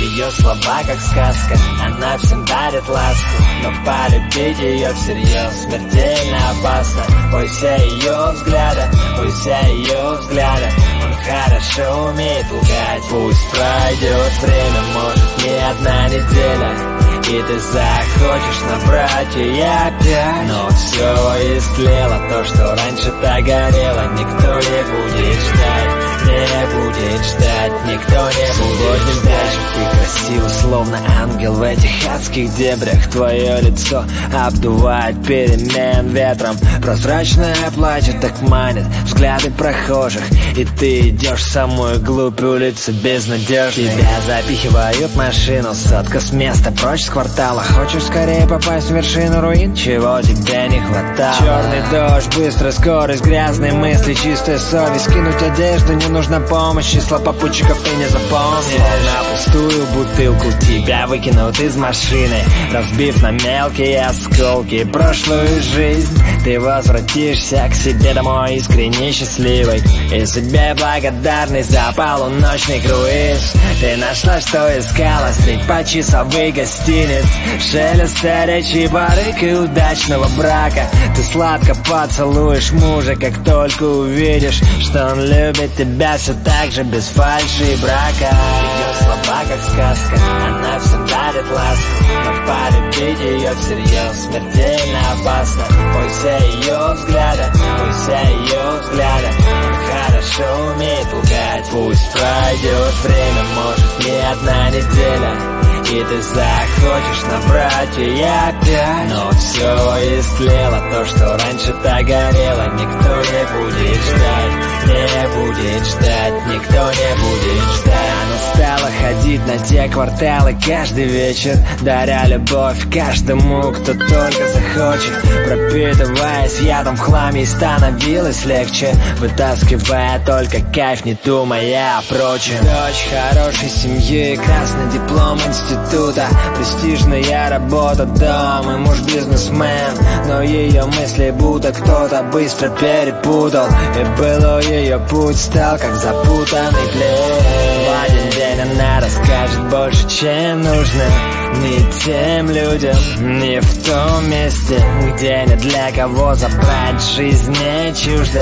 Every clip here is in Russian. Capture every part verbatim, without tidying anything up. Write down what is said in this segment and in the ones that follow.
Ее слова как сказка, она всем дарит ласку, но полюбить ее всерьез смертельно опасно. Бойся ее взгляда, бойся ее взгляда, он хорошо умеет лгать. Пусть пройдет время, может не одна неделя, и ты захочешь набрать ее опять. Но все истлело, то, что раньше так горело, никто не будет ждать, не будет ждать, никто не будет ждать. Ты красива, словно ангел в этих адских дебрях. Твое лицо обдувает перемен ветром, прозрачное платье так манит взгляды прохожих, и ты идешь в самую глубь улицы безнадежной. Тебя запихивают в машину, сотка с места прочь с квартала. Хочешь скорее попасть в вершину руин, чего тебе не хватало? Черный дождь, быстрая скорость, грязные мысли, чистая совесть. Кинуть одежду, не нужна помощь, числа попутчиков ты не запомнишь. На пустую бутылку тебя выкинут из машины, разбив на мелкие осколки прошлую жизнь. Ты возвратишься к себе домой искренне счастливой и себе благодарный за полуночный круиз. Ты нашла, что искала средь почасовых гостиниц, шелеста речи, барык и удачного брака. Ты сладко поцелуешь мужа, как только увидишь, что он любит тебя все так же, без фальши и брака. Ее слова как сказка, она всем дарит ласку, но полюбить ее всерьез смертельно опасно. Бойся ее взгляда, бойся ее взгляда, он хорошо умеет лгать. Пусть пройдет время, может не одна неделя, и ты захочешь набрать ее опять. Но все истлело, то, что раньше так горело, никто не будет ждать, не будет ждать, никто не будет ждать. Она стала ходить на те кварталы каждый вечер, даря любовь каждому, кто только захочет, пропитываясь ядом в хламе, и становилось легче, вытаскивая только кайф, не думая о прочем. Дочь хорошей семьи, красный диплом института, престижная работа, дом и муж бизнесмен. Но ее мысли будто кто-то быстро перепутал, и было ее путь стал как запутанный плен. В один день она расскажет больше, чем нужно, не тем людям, не в том месте, где ни для кого забрать жизнь не чуждо,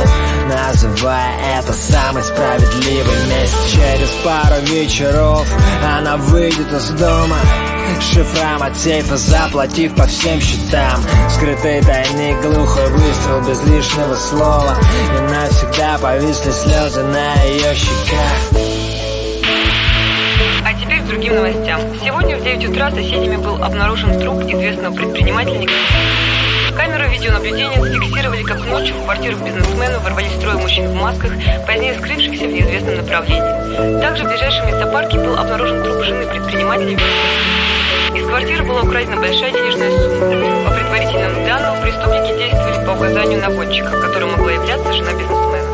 называя это самый справедливый месяц. Через пару вечеров она выйдет из дома, шифрам от сейфа заплатив по всем счетам. Скрытый тайник, глухой выстрел без лишнего слова, и навсегда повисли слезы на ее щеках. А теперь к другим новостям. Сегодня в девять утра соседями был обнаружен труп известного предпринимателя. Камеры видеонаблюдения зафиксировали, как ночью в квартиру бизнесмена ворвались трое мужчин в масках, позднее скрывшихся в неизвестном направлении. Также в ближайшем лесопарке был обнаружен труп жены предпринимателя. Из квартиры была украдена большая денежная сумма. По предварительным данным, преступники действовали по указанию наводчика, которым могла являться жена бизнесмена.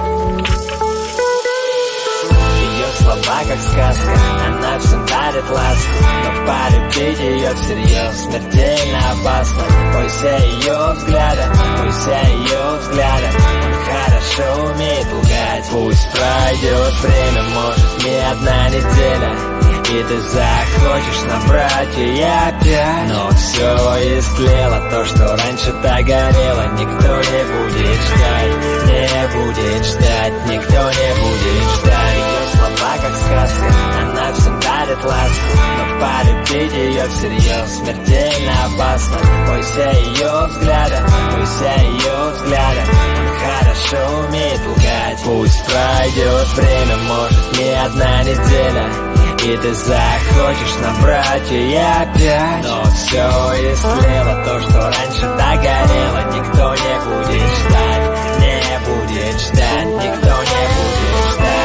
Слова как сказка, она всем дарит ласку, но полюбить ее всерьез смертельно опасно. Бойся ее взгляда, бойся ее взгляда, он хорошо умеет лгать. Пусть пройдет время, может не одна неделя, и ты захочешь набрать ее опять. Но все истлело, то, что раньше так горело, никто не будет ждать, не будет ждать, никто не будет ждать. Ее слова как сказка, она всем дарит ласку, но полюбить ее всерьез смертельно опасно. Бойся ее взгляда, бойся ее взгляда, он хорошо умеет лгать. Пусть пройдет время, может не одна неделя, и ты захочешь набрать ее опять. Но все истлело, то, что раньше так горело, никто не будет ждать, не будет ждать, никто не будет ждать.